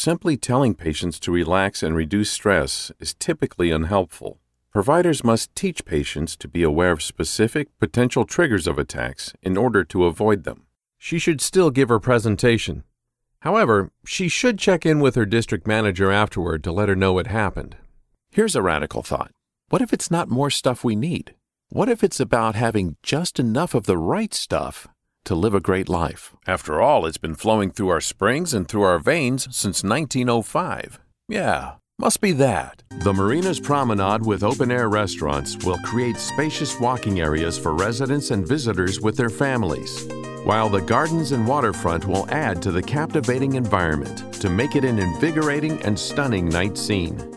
simply telling patients to relax and reduce stress is typically unhelpful. Providers must teach patients to be aware of specific potential triggers of attacks in order to avoid them. She should still give her presentation. However, she should check in with her district manager afterward to let her know what happened. Here's a radical thought. What if it's not more stuff we need? What if it's about having just enough of the right stuff to live a great life? After all, it's been flowing through our springs and through our veins since 1905. Yeah, must be that. The Marinas Promenade with open-air restaurants will create spacious walking areas for residents and visitors with their families, while the gardens and waterfront will add to the captivating environment to make it an invigorating and stunning night scene.